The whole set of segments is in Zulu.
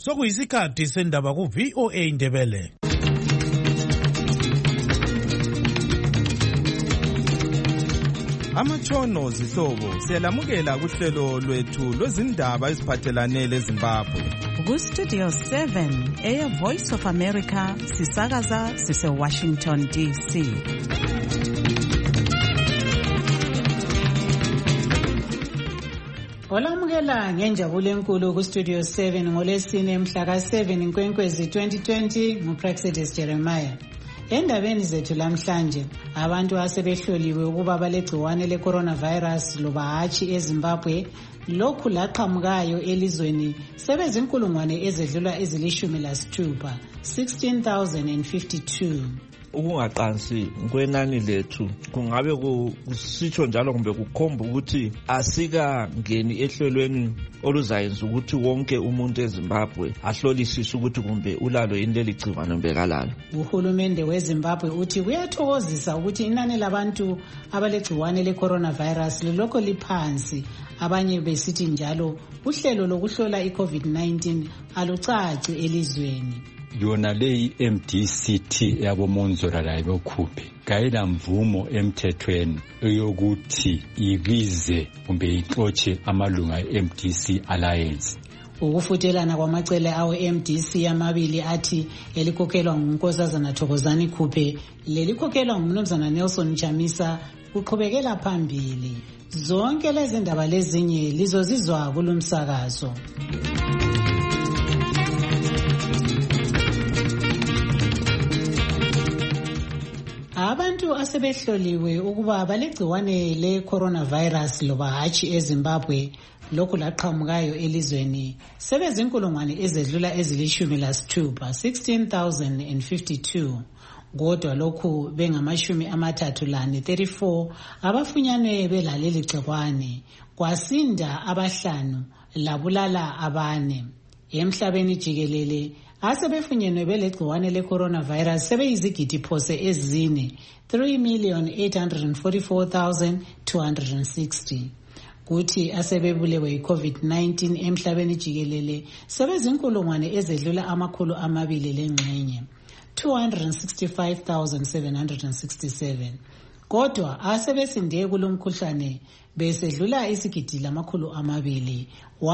Sokuyisikhathi sendaba ku VOA Ndebele. Amatshono zihlobo siyalamukela kuhlelo lwethu lwezindaba eziphathelane leZimbabwe. Ku Studio 7 Air Voice of America sisakaza sise Washington DC. Olamukela ngenjabulo enkulu ku Studio 7 ngolesine mhla ka7 Nkwenkwezi 2020 nguPraxedis Jeremiah. Endabeni zethu lamhlanje abantu asebehloliwe ukuba balegciwane le-coronavirus loba hatshi eZimbabwe lokhu laqhamukayo elizweni sebezinkulungwane ezedlula ezili-16 16,052. Ukungaqansi kwenani lethu kungabe kusitsho njalo kumbe kukhomba ukuthi asikangeni ehlelweni oluzayenza ukuthi wonke umuntu eZimbabwe ahlolisise ukuthi kumbe ulalo yini leli gciwane kumbe kalalo. Uhulumende weZimbabwe uthi kuyathokozisa ukuthi inani labantu abalegciwane le-coronavirus lilokho liphansi. Abanye besithi njalo uhlelo lokuhlola i-COVID-19 alucaci elizweni. Yona leyi MDCT yabomonzora layo bokhuphi kayila mvumo emthethweni eyokuthi ibize kumbe ixotshe amalunga eMDC Alliance. Ukufutelana kwamacele awo MDC amabili athi elikhokhelwa nguNkosazana Thokozani Khuphe lelikhokhelwa nguMnumzana Nelson Chamisa kuqhubekela phambili. Zonke lezi ndaba lezinye lizozizwa kulumsakazo. Abantu asebehloliwe ukuba balegciwane le-coronavirus loba hatshi eZimbabwe lokhu laqhamukayo elizweni sebezinkulungwane ezedlula ezili-16 16,052. Kodwa lokhu bengama-34 abafunyanwe belaleli gciwane kwasinda abahlanu labulala abane. Emhlabeni jikelele asebefunyenwe belegciwane le-coronavirus sebeyizigidi phose ezine 3,844,260. Kuthi asebebulewe yi-COVID-19 emhlabeni jikelele sebezinkulungwane ezedlula 200 265,767. Kodwa asebesinde kulomkhuhlane besedlula isigidi 200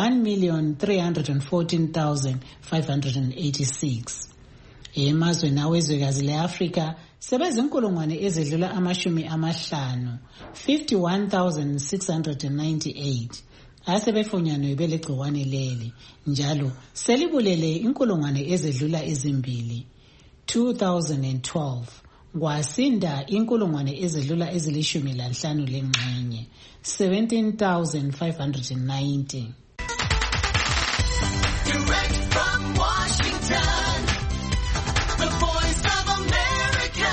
1,314,586. Emazweni awezwekazi le-Afrika sebezinkulungwane ezedlula 50 51,698 asebefunyanwe belegciwane leli njalo selibulele inkulungwane ezedlula ezimbili 2012 kwasinda inkulungwane ezedlula ezili-15 17,590. Direct from Washington, the Voice of America,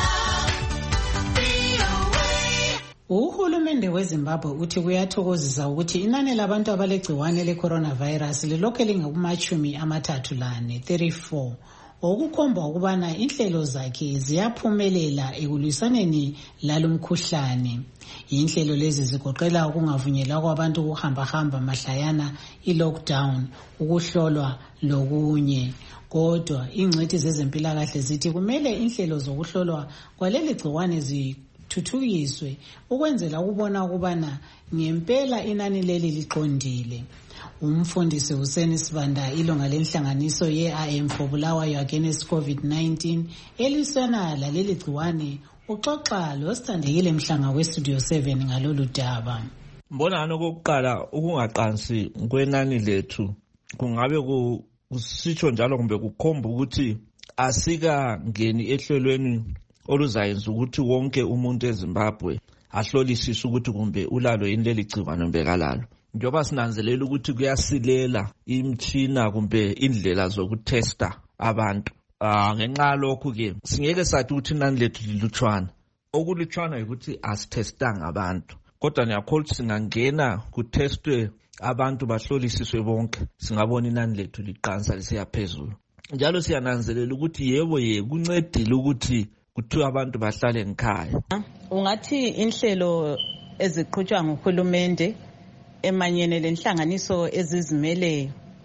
VOA. Uhulumende weZimbabwe uthi kuyathokozisa ukuthi inani labantu abalegciwane le-coronavirus lilokhu lingama-34 okukhomba ukubana inhlelo zakhe ziyaphumelela ekulwisaneni lalomkhuhlane. Inhlelo lezi zigoqela ukungavunyelwa kwabantu ukuhamba mahlayana, i-lockdown, ukuhlolwa lokunye. Kodwa ingcwethi zezempilakahle zithi kumele inhlelo zokuhlolwa kwaleli gciwane zithuthukiswe ukwenzela ukubona ukubana ngempela inani leli liqondile. Umfundisi Hussein Sibanda ilunga lenhlanganiso ye-IM for Bulawayo Against COVID-19 elisana laleli gciwane uxoxa losithandekile Mhlanga we-Studio 7 ngalolu daba. Mbonano kokuqala ukungaqansi kwenani lethu kungabe kusitsho njalo kumbe kukhomba ukuthi asikangeni ehlelweni oluzayenza ukuthi wonke umuntu eZimbabwe ahlolisise ukuthi kumbe ulalo yini leli gciwane kumbe kalalo. Njoba sinanzelela ukuthi kuyasilela imtshina kumbe indlela zokutesta abantu. Ngenxa lokhu ke singeke sathi ukuthi inani lethu lilutshwana. Okulutshwana ukuthi asitestanga abantu. Kodwa ngiyakholwa ukuthi singangena kutestwe abantu bahlolisiswe bonke singabona inani lethu liqansa lisiya phezulu. Njalo siyananzelela ukuthi yebo kuncedile ukuthi kuthiwa abantu bahlale ekhaya. Ungathi inhlelo eziqhutshwa nguhulumende emanyene lenhlanganiso ezizimeleyo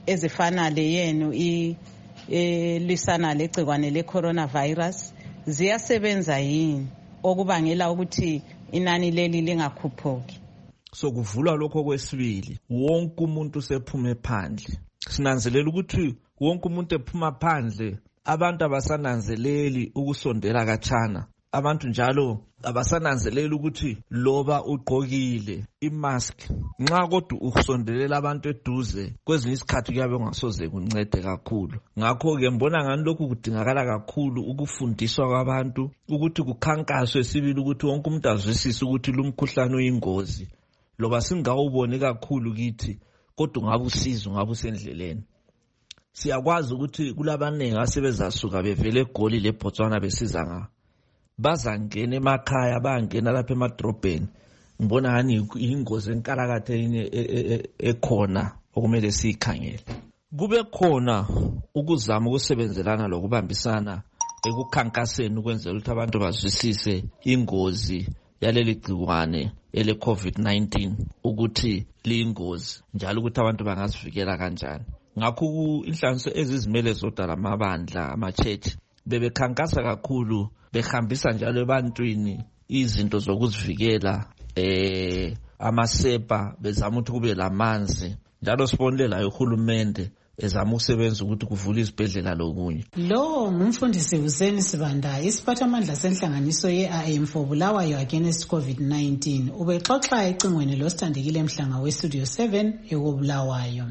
ezifana leyenu lisana legcikwane le-coronavirus ziyasebenza yini okubangela ukuthi inani leli lingakhuphuki? Sokuvulwa lokho kwesibili, wonke umuntu sephume phandle. Sinanzelela ukuthi wonke umuntu ephuma phandle, abantu abasananzeleli ukusondela kachana. Abantu njalo abasananzelela ukuthi loba ugqokile imask, nxa kodwa ukusondelela abantu eduze, kwezinye isikhathi kuyabe kungasoze kuncede kakhulu. Ngakho ke mbona ngani lokhu kudingakala kakhulu ukufundiswa kwabantu, ukuthi kukhankaswe sibili ukuthi wonke umuntu azwisise ukuthi lumkhuhlane uyingozi. Loba singawuboni kakhulu kithi, kodwa ngabe usizo ngabe usendleleni. Siyakwazi ukuthi kulabanengi asebezasuka bevele eGoli leBotswana besiza nga bazangena emakhaya, bangena lapha emadrobheni. Ngibona ngani ingozi enkalakathe ekhona okumele siyikhangele. Kube khona ukuzama ukusebenzelana lokubambisana ekukhankaseni ukwenzela ukuthi abantu bazwisise ingozi yaleli gciwane ele COVID-19, ukuthi liyingozi njalo ukuthi abantu bangazivikela kanjani. Ngakho inhlanganiso ezizimele zodwa lamabandla ama-church bebekhankasa kakhulu, behambisa njalo ebantwini izinto zokuzivikela, amasepa, bezama ukuthi kube lamanzi, njalo sibonela uhulumende ezama ukusebenza ukuthi kuvule izibhedlela lokunye. Lo ngumfundisi Hussein Sibanda, isiphathamandla senhlanganiso ye-AM for Bulawayo Against COVID-19. Ubexoxa ecingweni losithandekile Mhlanga we-Studio 7 ekobulawayo.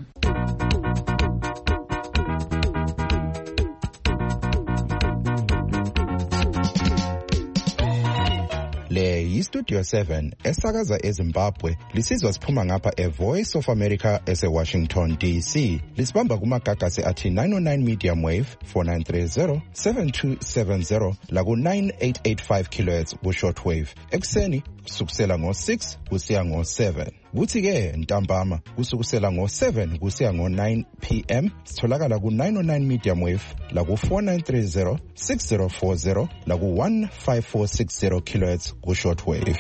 Le yi-Studio 7 esakaza eZimbabwe, lisizwa siphuma ngapha eVoice of America ese-Washington DC. Lisibamba kumagagasi athi 909 medium wave 4930 7270 laku-9885 kHz ku-short wave. Ekuseni kusukusela ngo-6 kusiya ngo-7. Kuthi-ke ntambama kusukusela ngo-7 kusiya ngo-9 p.m. sitholakala ku-909 medium wave laku-4930 6040 laku-15460 kHz ku-short wave.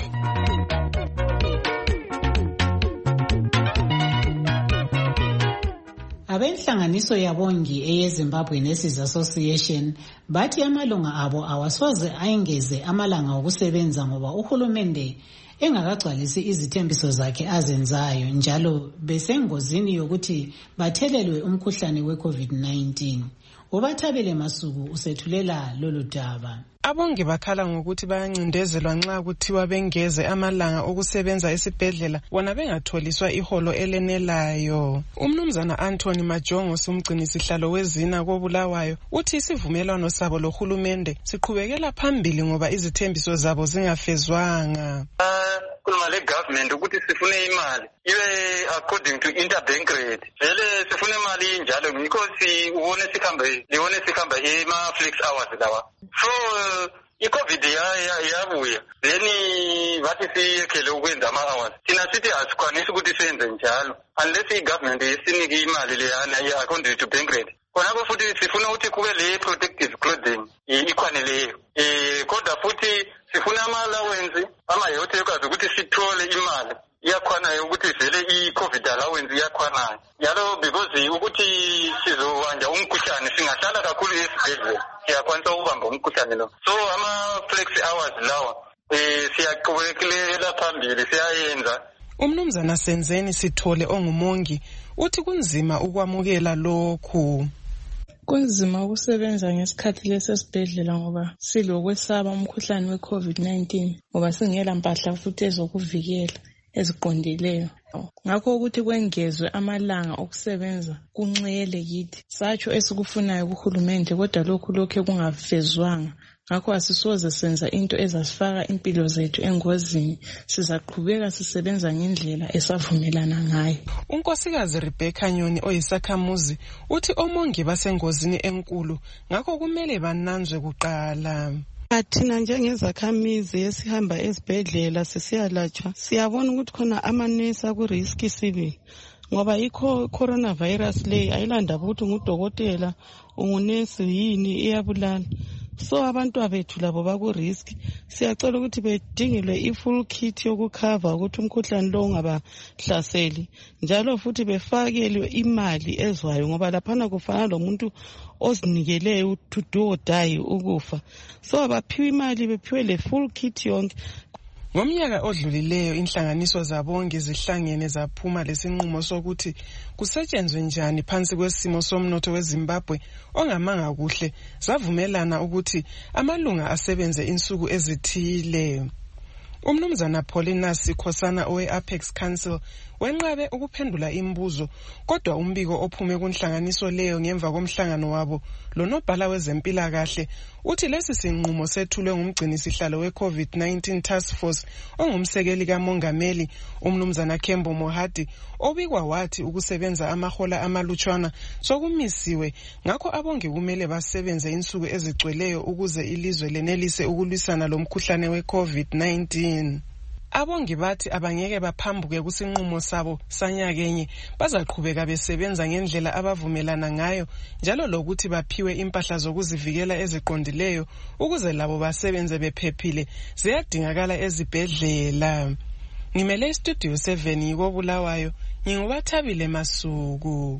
Abenhlanganiso yabongi eyeZimbabwe Nurses Association bathi amalunga abo awasoze ayengeze amalanga okusebenza ngoba uhulumende engakagcwalisi izithembiso zakhe azenzayo, njalo besengozini yokuthi bathelelwe umkhuhlane we-COVID-19. Ubathabele Masuku usethulela lolu daba. Abongi bakhala ngokuthi bayancindezelwa nxa kuthiwa bengeze amalanga okusebenza esibhedlela bona bengatholiswa iholo elenelayo. Umnumzana Anthony Majongo, umgcinisihlalo wezina koBulawayo, uthi isivumelwano sabo lohulumende siqhubekela phambili ngoba izithembiso zabo zingafezwanga. Kuluma le government ukuthi sifune imali ibe according to interbank rate. Vele sifune imali njalo because ubone sikhamba ema-flex hours lawa. So i-COVID yabuya, then bathi siyekhele ukwenza ama-hours. Thina sithi asikwanisi ukuthi senze njalo unless i-government isinike imali leyana according to bank rate. Khonapho futhi sifuna ukuthi kube le protective clothing ikwaneleyo. Kodwa futhi sifuna ama-allowance, ama-health ekwazi ukuthi sithole imali iyakhwanayo ukuthi vele i-COVID allowance iyakhwanayo. Yalo because ukuthi sizobanja umkhuhlane singahlala kakhulu esibhedlela, siyakwanisa ukubamba umkhuhlane lo. So ama-flex hours lawa siyaqhubekela phambili, siyayenza. Umnumzana Senzeni Sithole ongumongi uthi kunzima ukwamukela lokhu. Kunzima ukusebenza ngesikhathi lesesibhedlela ngoba silokwesaba umkhuhlane we-COVID-19 ngoba singela mpahla futhi ezokuvikela eziqondileyo. Ngakho ukuthi kwengezwe amalanga okusebenza kunxele kithi. Satsho esikufunayo kuhulumende kodwa lokhu kungafezwanga. Ngakho asisoze senza into ezasifaka impilo zethu engozini. Sizaqhubeka sisebenza ngendlela esavumelana ngayo. Unkosikazi Rebecca Nyoni oyisakhamuzi uthi omongi basengozini enkulu, ngakho kumele bananzwe kuqala. Thina njengezakhamizi esihamba esibhedlela sisiyalatshwa, siyabona ukuthi khona amanesi akuriski sibili ngoba i-coronavirus le ayilandaba ukuthi ngudokotela ungunesi yini iyabulala. so abantwana bethu labo bakurisk. Siyacela ukuthi bedingelwe i-full kit yokukhava ukuthi umkhuhlane lo ungabahlaseli, njalo futhi befakelwe imali ezwayo ngoba laphana kufana lomuntu ozinikeleyo to do or die ukufa. So abaphiwe imali, bephiwe le full kit yonke. Ngomnyaka odlulileyo inhlanganiso zabonke zihlangene zaphuma lesinqumo sokuthi kusetshenzwe njani phansi kwesimo somnotho weZimbabwe ongamanga kuhle, zavumelana ukuthi amalunga asebenze insuku ezithile. Umnumzana Paulinus Sikhosana owe-Apex Council wenqabe ukuphendula imibuzo, kodwa umbiko ophume kunhlanganiso leyo ngemva komhlangano wabo lonobhala wezempilakahle uthi lesi sinqumo sethulwe ngumgcinisihlalo we-COVID-19 Task Force ongumsekeli kamongameli umnumzana Kembo Mohadi, obikwa wathi ukusebenza amahola amalutshwana sokumisiwe, ngakho abonge kumele basebenze insuku ezigcweleyo ukuze ilizwe lenelise ukulwisana lomkhuhlane we-COVID-19. Abongi bathi abangeke baphambuke kusinqumo sabo sanyakenye, bazaqhubeka besebenza ngendlela abavumelana ngayo, njalo lokuthi baphiwe impahla zokuzivikela eziqondileyo ukuze labo basebenze bephephile ziyadingakala ezibhedlela. Ngimele istudio 7 ngikobulawayo, ngingubathabile Masuku.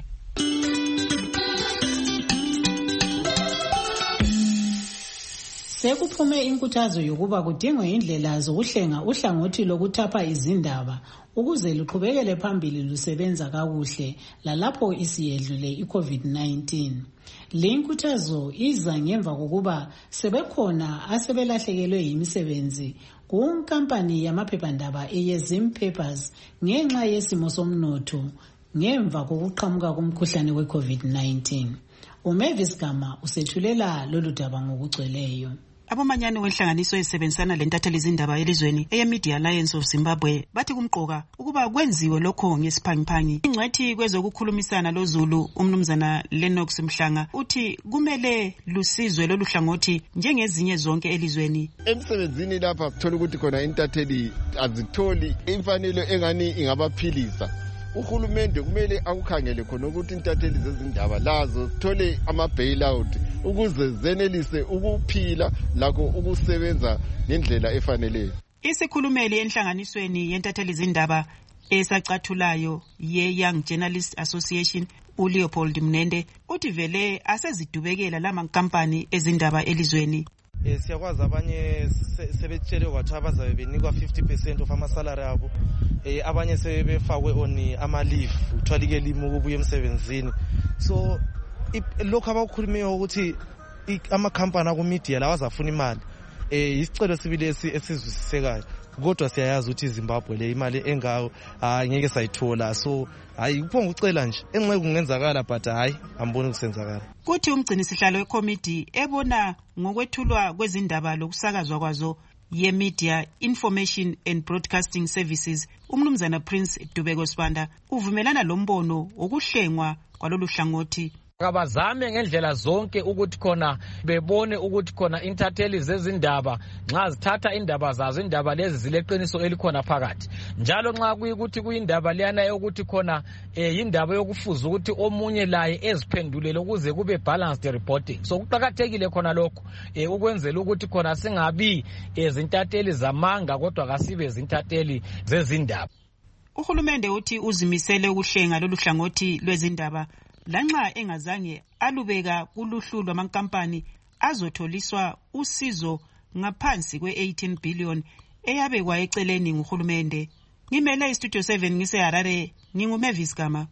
Sekuphume inkuthazo yokuba kudingwe indlela zokuhlenga uhlangothi lokuthapha izindaba ukuze luqhubekele phambili lusebenza kakuhle lalapho isiyedlule i-COVID-19. Le inkuthazo iza ngemva kokuba sebekhona asebelahlekelwe yimisebenzi kunkampani yamaphephandaba eyeZim Papers ngenxa yesimo somnotho ngemva kokuqhamuka komkhuhlane we-COVID-19. uMavis Gama usethulela lolu daba ngokugcweleyo. Abomanyani wenhlanganiso esebenzisana lentatheli izindaba elizweni eyeMedia Alliance of Zimbabwe bathi kumqoka ukuba kwenziwe lokho ngesiphangiphangi. Ingcwethi kwezokukhulumisana loZulu umnumzana Lennox Mhlanga uthi kumele lusizwe lolu hlangothi njengezinye zonke elizweni. Emsebenzini lapha kuthola ukuthi khona intatheli azitholi imfanelo engani ingabaphilisa. Uhulumende kumele akukhangele khona ukuthi intatheli zezindaba lazo zithole ama-bailout ukuze zenelise ukuphila lakho ukusebenza ngendlela efaneleyo. Isikhulumeli enhlanganisweni yentatheli izindaba esacathulayo ye-Young Journalists Association uLeopold Mnende uthi vele asezidubekela lamankampani ezindaba elizweni. Siyakwazi abanye sebetshele kwathi abazabe benikwa 50% of amasalary abo, abanye sebefakwe on ama-leave uthwalike limi ukubuya emsebenzini. So lokho abakukhulumeyo ukuthi amakhampani akumedia lawa azafuna imali, isicelo sibili esizwisisekayo, kodwa siyayazi ukuthi iZimbabwe le imali engayo ngeke sayithola. So hayi kuphonga ucela nje enxe kungenzakala but hayi amboni kusenzakala. Kuthi umgcinisihlalo wekomiti ebona ngokwethulwa kwezindaba lokusakazwa kwazo ye-Media Information and Broadcasting Services umnumzana Prince Dubeko Sibanda uvumelana lombono wokuhlengwa kwalolu hlangothi. Kabazame ngendlela zonke ukuthi khona bebone ukuthi khona intatheli zezindaba nxa zithatha indaba zazo, indaba lezi zileqiniso elikhona phakathi, njalo nxa kuyikuthi kuyindaba leyana ukuthi khona indaba yokufuza ukuthi omunye laye eziphendulele ukuze kube balanced reporting. So kuqakathekile khona lokho ukwenzela ukuthi khona singabi izintatheli zamanga kodwa kasibe izintatheli zezindaba. Uhulumende uthi uzimisele ukuhlenga lolu hlangothi lwezindaba lanxa engazange alubeka kuluhlu lwamankampani azotholiswa usizo ngaphansi kwe-18 billion eyabekwa eceleni nguhulumende. Ngimele istudio 7 ngiseHarare, nginguMavis Gama.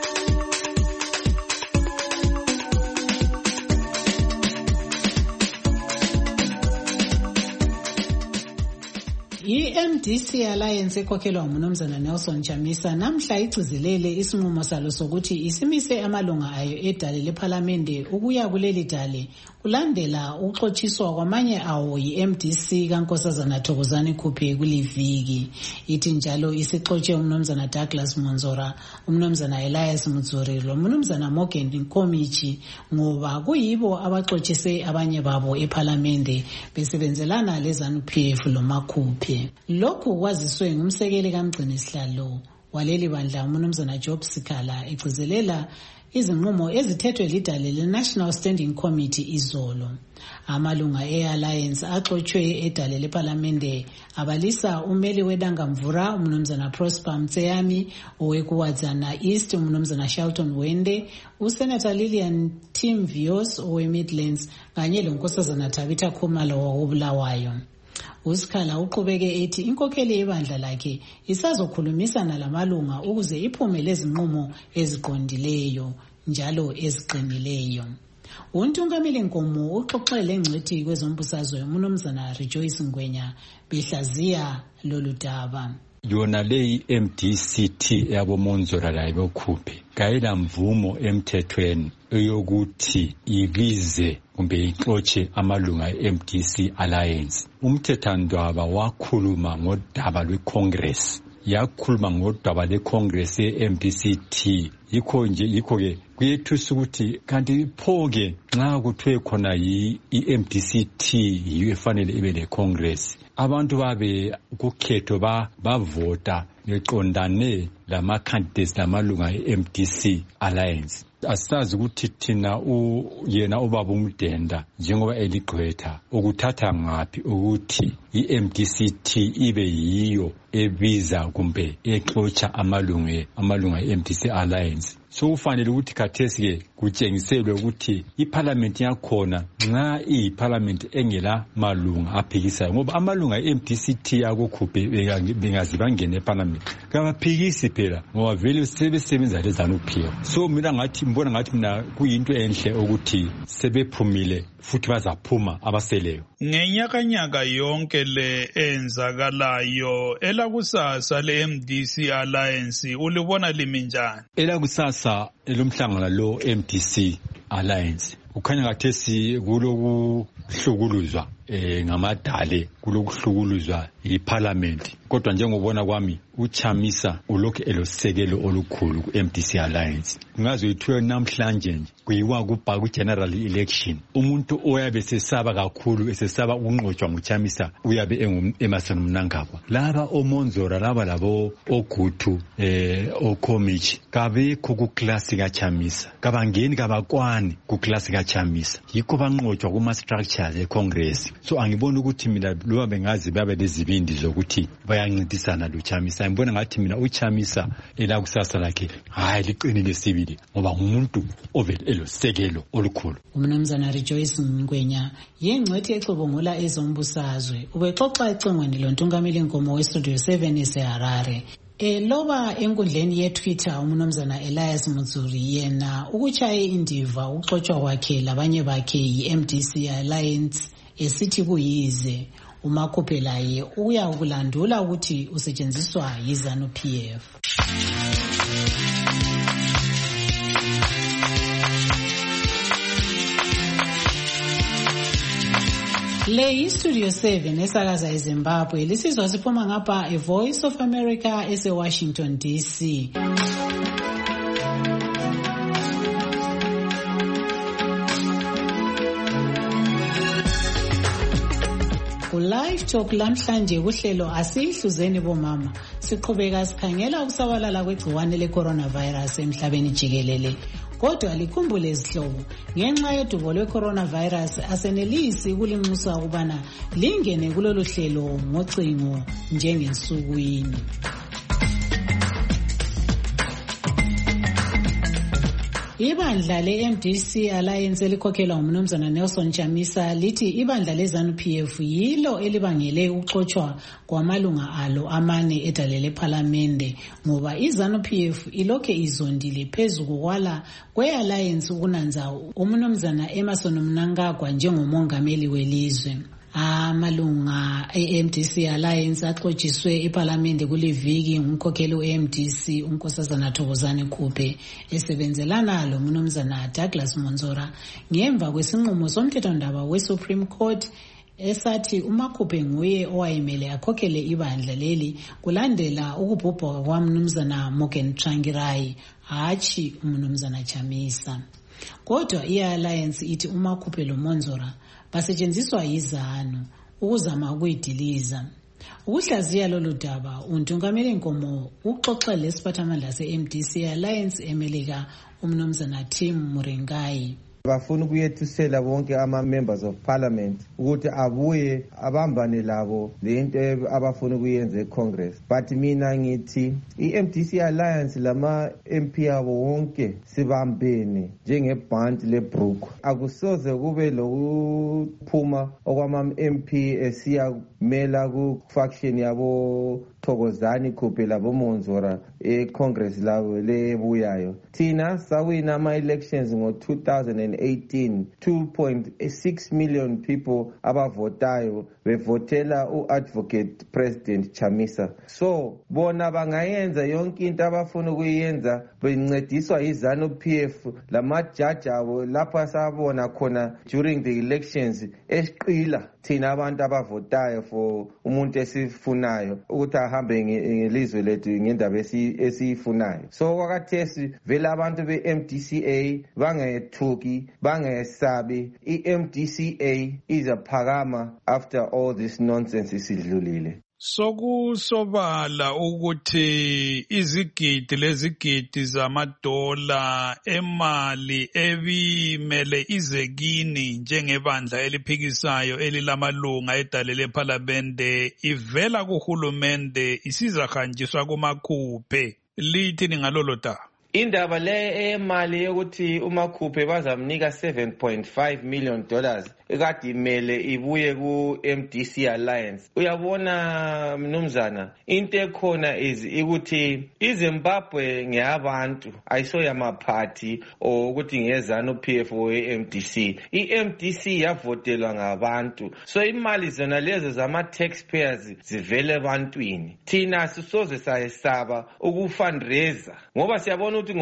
I-MDC Alliance ekhokhelwa umnumzana Nelson Chamisa namhla igcizelele isinqumo salo sokuthi isimise amalunga ayo edale lePhalamende ukuya kuleli dale kulandela ukuxotshiswa kwamanye awo yi-MDC kaNkosazana Thokozani Khuphe kuliviki. Ithi njalo isixotshe umnumzana Douglas Monzora, umnumzana Elias Mudzuri lomnumzana Morgan Nkomichi ngoba kuyibo abaxotshise abanye babo ePhalamende besebenzelana leZANU-PF loMakhuphe. Lokhu kwaziswe ngumsekeli kamgcinisihlalo waleli bandla umnumzana Job Sikhala egcizelela izinqumo ezithethwe lidale le-National Standing Committee izolo. Amalunga e-Alliance axotshwe edale lePhalamende abalisa umeli weDangamvura umnumzana Prosper Mtseyami, owekuwadzana East umnumzana Shelton Wende, uSenator Lillian Tim Vios owe-Midlands kanye lonkosazana Tabitha Khumalo wokubulawayo. uSikhala uqhubeke ethi inkokheli yebandla lakhe isazokhulumisana lamalunga ukuze iphume lezinqumo eziqondileyo njalo eziqinileyo. Untungameli Nkomo uxoxele ngcwethi kwezombusazwe umnumzana Rejoice Ngwenya behlaziya lolu daba. Yona leyi MDCT yabo Monzora la ibokhuphe kayila mvumo emthethweni eyokuthi ibize kumbe ixotshe amalunga eMDC Alliance. Umthethandaba wakhuluma ngodaba lweCongress, yakhuluma ngodaba leCongress ye-MDCT. Yikho-ke kuyethusa ukuthi kanti pho-ke nxa kuthiwe khona i-MDCT yiyo efanele ibe leCongress, abantu babe kukhetho bavota beqondane lama-candidates lamalunga e-MDC Alliance. Asazi ukuthi thina yena ubaba uMdenda njengoba eligqwetha ukuthatha ngaphi ukuthi i-MDCT ibe yiyo ebiza kumbe exotsha amalunga e-MDC Alliance. So ufanele ukuthi khathesi-ke kutshengiselwe ukuthi iParliament yakhona nxa iyiParliament engela malunga aphikisayo, ngoba amalunga e-MDCT yakukhuphe bengazi bangene eParliament kabaphikisi phela ngoba vele sebesebenza leZANU-PF. So mbona ngathi mina kuyinto enhle ukuthi sebephumile futhi bazaphuma abaseleyo. Ngenyakanyaka yonke le enzakalayo elakusasa le-MDC Alliance ulibona limi njani? Elakusasa elomhlangano lo MDC Alliance ukhanya ngathesi kulokuhlukuluzwa ngamadale, kulokuhlukuluzwa iParliament. Kodwa njengobona kwami uChamisa ulokhu elosekelo olukhulu ku-MDC Alliance. Kungaze ithiwe namhlanje nje kuyiwa ku-general election, umuntu oyabe sesaba kakhulu esesaba ukunqotshwa nguChamisa uyabe Emerson Mnangagwa. Laba oMonzora laba labo oGutu oKhomichi kabekho kuklasi kaChamisa, kabangeni kabakwani kuklasi kaChamisa, yikho banqotshwa kuma-structures eCongress. So angibona ukuthi mina loba bengazi babe lezibindi zokuthi bayancintisana loChamisa. Ngibona ngathi mina uChamisa elakusasa lakhe hayi liqinile sibili ngoba ngumuntu ovele elosekelo olukhulu. Umnumzana Rejoice Ngwenya yengcwethi exubungula ezombusazwe ubexoxa ecingweni lontungameli Nkomo weStudio 7 eseHarare. Loba enkundleni yeTwitter umnumzana Elias Mutsuri yena ukuchaye indiva uxoxwa kwakhe labanye bakhe yi-MDC Alliance esithi kuyize umakhuphe laye uya ukulandula ukuthi usetshenziswa yiZANU-PF. Le yiStudio 7 esakaza eZimbabwe lisizwa siphuma ngapha eVoice of America eseWashington DC. Live Talk lamhlanje kuhlelo asihluzeni bomama siqhubeka sikhangela ukusabalala kwegciwane le-coronavirus emhlabeni jikelele. Kodwa likhumbule izihlobo, ngenxa yodubo lwe-coronavirus asenelisi ukulinxusa ukubana lingene kulolu hlelo ngocingo njengensukwini. Ibandla le-MDC Alliance elikhokhelwa ngumnumzana Nelson Chamisa lithi ibandla leZANU-PF yilo elibangele ukuxotshwa kwamalunga alo amane edale lePhalamende ngoba iZANU-PF ilokhe izondile phezu kokwala kwe-Alliance ukunanza umnumzana Emerson Mnangagwa njengomongameli welizwe. Amalunga e-MDC Alliance axotshiswe ePhalamende kuleviki ngumkhokheli we-MDC unkosazana Thokozani Khuphe esebenzelana lo mnumzana Douglas Monzora ngemva kwesinqumo somthethondaba we-Supreme Court esathi uMakhuphe nguye owayemele akhokhele ibandla leli kulandela ukubhubha kwamnumzana Morgan Tsvangirai hatshi umnumzana Chamisa. Kodwa i-Alliance ithi uMakhuphe lo Monzora basetshenziswa yiZANU ukuzama ukuyidiliza. Ukuhlaziya lolu daba untungameli Nkomo uxoxele lesiphathamandla se-MDC Alliance emelika umnumzana Tim Muringai. Bafuna ukuyethusela bonke ama-members of parliament ukuthi abuye abambane labo lento abafuna ukuyenza eCongress. But mina ngithi i-MDC Alliance lama-MP abo wonke sibambene njengebhanti lebrook. Akusoze kube lokuphuma okwama-MP esiyamela ku-faction yabo Thokozani Khuphe labo Monzora eCongress labo lebuyayo. Thina sawina ama-elections ngo-2018, 2.6 million people abavotayo bevotela u-advocate President Chamisa. So bona bangayenza yonke into abafuna ukuyenza bencediswa yiZANU-PF lamajaji abo lapha sabona khona during the elections esiqila thina abantu abavotayo for umuntu esifunayo ukuthi ahambe ngelizwe lethu ngendaba esiyifunayo. So kwakathesi vele abantu be-MDCA bangethuki bangesabi. I-MDCA izaphakama after all this nonsense isidlulile. Sokusobala ukuthi izigidi lezigidi zamadola emali ebimele izekini njengebandla eliphikisayo elilamalunga edale lephalamende ivela kuhulumende isizahanjiswa kumakhuphe. Lithini ngalolo daba? Indaba le emali yokuthi umakhuphe bazamnika $7.5 million ekade imele ibuye ku-MDC Alliance. Uyabona mnumzana, into ekhona ukuthi iZimbabwe ngeyabantu ayisoyamaphathi ukuthi ngeZANU-PF or MDC. I-MDC yavotelwa ngabantu, so imali zona lezo zama-taxpayers zivele ebantwini. Thina sisoze sayesaba ukufundraiser ngoba siyabona ukuthi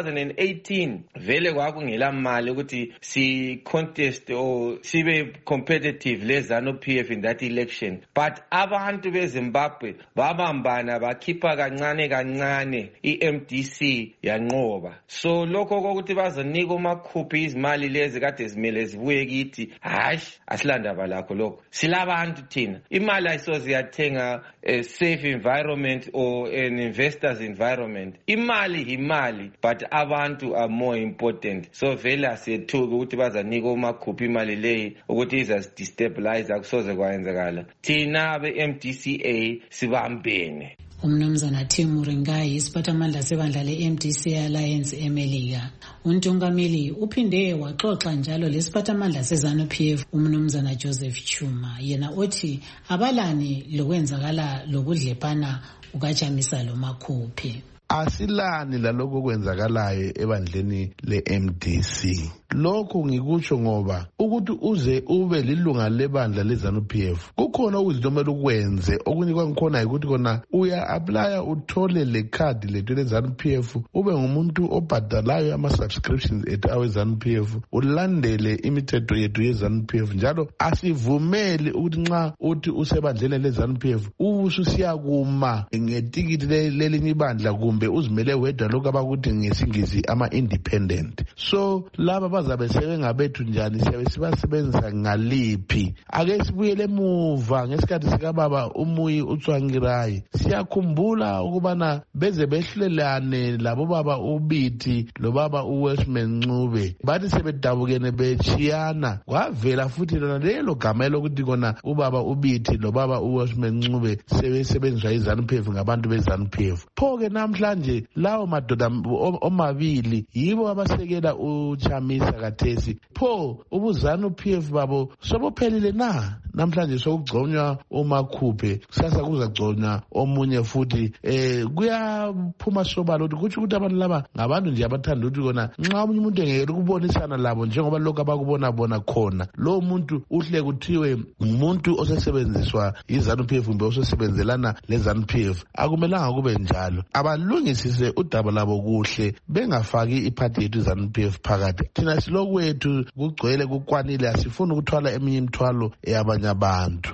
ngo-2018 vele kwakungela mali ukuthi si-contest or sibe competitive leZANU-PF in that election. But abantu beZimbabwe babambana bakhipha kancane kancane i-MDC yanqoba. So lokho kokuthi bazonika umakhuphi izimali lezi kade zimele zibuye kithi, hashi asilandaba lakho lokho. Silabantu thina. Imali ayisoze yathenga a safe environment or an investor's environment. Imali, but abantu are more important. So vele asiyethuki ukuthi bazanika umakhuphi imali leyi ukuthi izas-destabilize akusoze kwayenzakala. Thina be-MDCA sibambene. Umnumzana Tim Muringai isiphathamandla sebandla le-MDC Alliance eMelika. Untungameli uphinde waxoxa njalo lesiphathamandla seZANU-PF umnumzana Joseph Chuma, yena othi abalani lokwenzakala lokudlepana kukaChamisa lomakhuphe. Asilani lalokho kwenzakalayo ebandleni le-MDC. Lokho ngikutsho ngoba ukuthi uze ube lilunga lebandla leZANU-PF kukhona ukuzitomela ukwenze. Okunye kwangikhona ukuthi kona uya-aplya uthole le khadi lethu leZANU-PF ube ngumuntu obhadalayo ama-subscriptions ethu aweZANU-PF ulandele imithetho yethu yeZANU-PF. Njalo asivumeli ukuthi nxa uthi usebandleni leZANU-PF ususiyakuma ngetikiti lelinye ibandla kumbe uzimele wedwa lokho abakuthi ngesingisi ama-independent. So laba bazabe sebengabethu njani siyabe sibasebenzisa ngaliphi. Ake sibuyele emuva ngesikhathi sikababa uMuyi uTsvangirai. Siyakhumbula ukubana beze behlelane labo baba uBithi lo baba uWestman Ncube bathi sebedabukene bechiyana. Kwavela futhi lona lelo gama lokuthi kona ubaba uBithi lo baba uWestman Ncube sebesebenziswa yiZANU-PF ngabantu beZANU-PF. Pho-ke namhlanje lawo madoda omabili yibo abasekela uChamisa kathesi. Pho ubuZANU-PF babo sobophelile na? Namhlanje sokugconywa umakhuphe, kusasa kuzagconywa omunye futhi. Kuyaphuma sobala ukuthi kuthi ukuthi abantu laba ngabantu nje abathanda ukuthi kona nxa omunye umuntu engeke ukubonisana labo njengoba lokho abakubona bona khona. Lo muntu uhle kuthiwe umuntu osesebenziswa yiZANU-PF kumbe osesebenzelana leZANU-PF. Akumelanga kube njalo. Abalungisise udaba labo kuhle bengafaki iphathi yethu iZANU-PF phakathi. Thina silokwethu kugcwele kukwanile, asifuni ukuthwala eminye imithwalo eyabanye abantu.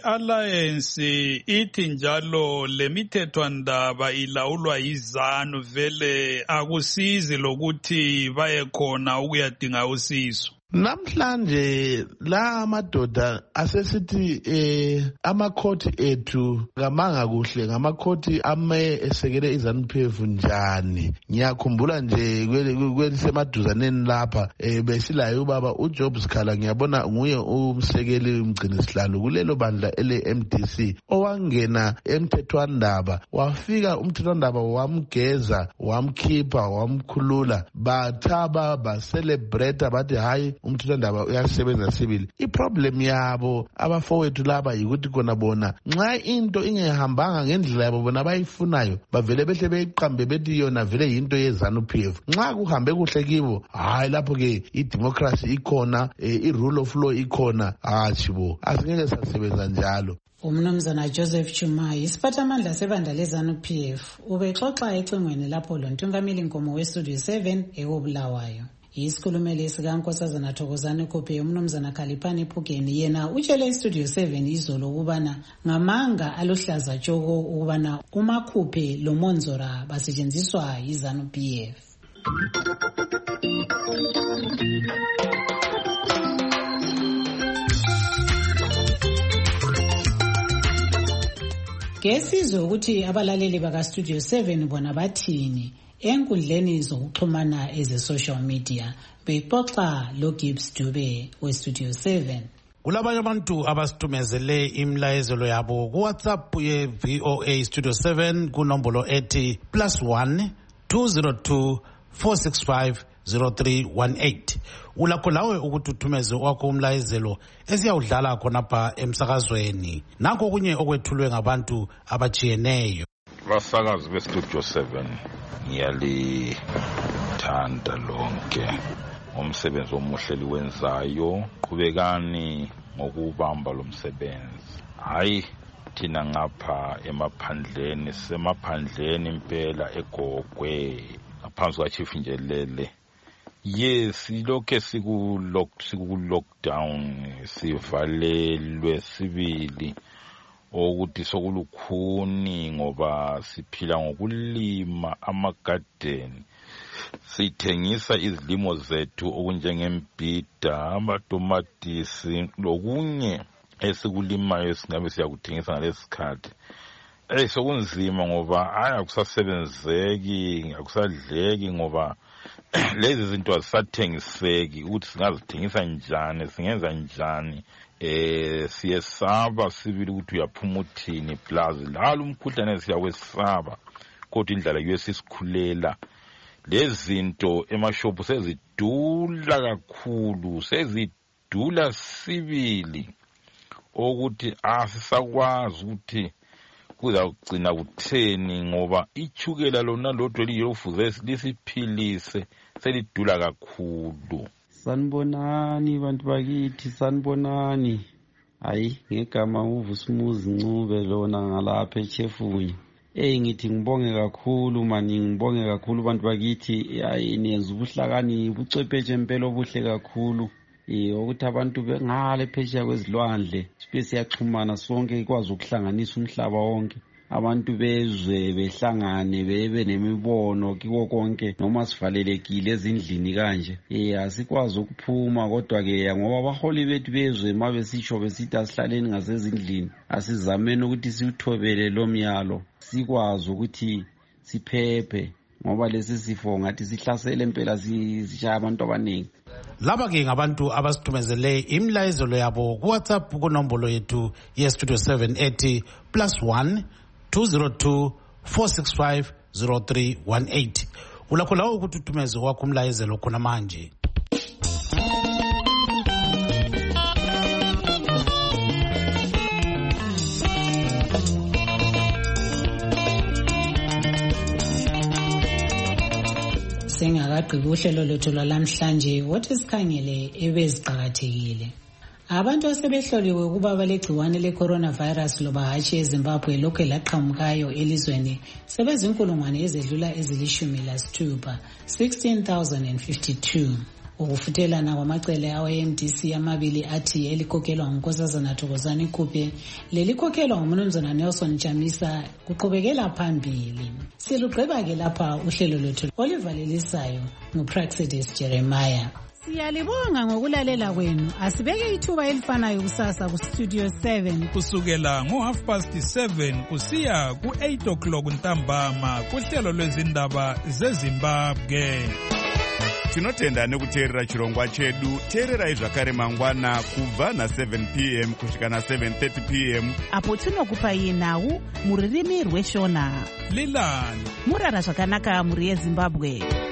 I-Alliance ithi njalo lemithethwandaba ilawulwa yiZANU vele akusizi lokuthi baye khona ukuyadinga usizo. Namhlanje la amadoda asesithi amakhoti ethu ngamanga kuhle ngamakhoti ame esekele iZANU-PF njani. Ngiyakhumbula nje kwelisemaduzaneni lapha besilayo ubaba uJob Sikhala, ngiyabona nguye umsekeli umgcinisihlalo kulelo bandla ele-MDC owangena emthethwandaba, wafika umthethwandaba wamgeza, wamkhipha, wamkhulula, bathaba, baselebrate bathi hayi umthethwandaba uyasebenza sibili. Iproblem yabo abafowethu laba yikuthi kona bona nxa into ingehambanga ngendlela yabo bona bayifunayo bavele behle beyiqambe bethi yona vele yinto yeZANU-PF. Nxa kuhambe kuhle kibo, hayi lapho ke idemocracy ikhona, i-rule of law ikhona, hachibo asingeke sasebenza njalo. Umnumzana Joseph Chuma, isiphathamandla sebandla leZANU-PF, ubexoxa ecingweni lapho lo ntungameli nkomo westudio 7 ekobulawayo. Isikhulumeli sikaNkosazana Thokozani Khophe umnumzana Khalipani Phukeni yena utshele istudio 7 izolo ukubana ngamanga aluhlaza tshoko ukubana uMakhuphe loMonzora basetshenziswa yiZANU-PF. Ngesizwe ukuthi abalaleli bakastudio 7 bona bathini enkundleni zokuxhumana eze-social media, bexoxa loGibbs Dube westudio 7. Kulabanye abantu abasitumezele imlayezelo yabo kuWhatsApp ye-VOA Studio 7 kunombolo ethi +1 202 465 0318. Ulakho lawe ukuthi uthumeze wakho umlayezelo esiyawudlala khonapha emsakazweni. Nakho kunye okwethulwe ngabantu abajiyeneyo. Basakazi bestudio 7 ngiyalithanda lonke umsebenzi omuhle liwenzayo, qhubekani ngokubamba lo msebenzi. Hayi thina ngapha emaphandleni, semaphandleni impela eGogwe ngaphansi kwaChief Njelele. Yes, lokho siku lockdown sivalelwe sibili ukuthi sokulukhuni ngoba siphila ngokulima amagarden, sithengisa izilimo zethu okunjengembida, amatomatisi lokunye esikulimayo esingabe siyakuthengisa ngalesikhathi. Sokunzima ngoba akusasebenzeki, akusadleki ngoba lezi zinto azisathengiseki ukuthi singazithengisa njani, singenza njani. Siyesaba sibili ukuthi uyaphuma uthini plus lalo umkhuhlane siyakwesaba kodwa indlela yesisikhulela. Lezi zinto emashophu sezidula kakhulu, sezidula sibili ukuthi asisakwazi ukuthi kuzawugcina kutheni ngoba ichukela lona lodwa liyofuze lisiphilise selidula kakhulu. Sanibonani bantu bakithi, sanibonani. Hayi ngegama uVusumuzi Ncube lona ngalapha eChefunye. Ngithi ngibonge kakhulu mani, ngibonge kakhulu bantu bakithi. Hayi niyenza ubuhlakani bucwepheshe impela obuhle kakhulu. Ukuthi abantu bengale phesheya kwezilwandle sibe siyaxhumana sonke ikwazi ukuhlanganisa umhlaba wonke. Abantu bezwe behlangane bebe nemibono kiko konke noma sivalelekile ezindlini kanje. Asikwazi ukuphuma kodwa ke ngoba abaholi bethu bezwe mabesisho besithi asihlaleni ngasezindlini, asizameni ukuthi siuthobele lo myalo sikwazi ukuthi siphephe ngoba lesi sifo ngathi sihlasele impela sishaya abantu abaningi. Laba ke ngabantu abasitumezele imlayezelo yabo kuWhatsApp kunombolo yethu yestudio 7 ethi +1 202 465 0318. Ulakho lawo ukuthi uthumeze wakho umlayezelo khona manje. Singakagqibi uhlelo lwethu lwalamhlanje wothi sikhangele ebeziqakathekile. Abantu asebehloliwe ukuba balegciwane le-coronavirus loba hatshi eZimbabwe lokhu elaqhamukayo elizweni sebezinkulungwane ezedlula ezili-16, 16,052. Ukufuthelana kwamacele awe-MDC amabili athi elikhokelwa nguNkosazana Thokozani Khophe lelikhokhelwa ngumnumzana Nelson Chamisa kuqhubekela phambili. Silugqiba ke lapha uhlelo lwethu olivalelisayo nguPraxidis Jeremiah. Siyalibonga ngokulalela kwenu. Asibeke ithuba elifanayo kusasa kuStudio 7 kusukela ngo7:30 kusiya ku8 o'clock ntambama kuhlelo lwezindaba zeZimbabwe. Tinotenda nekuteerera chirongwa chedu. Teererai zvakare mangwana kubva na7 p.m. kusvika na7:30 p.m. apo tinokupai nhau muririmi rweshona. Lilani murara zvakanaka muri yeZimbabwe.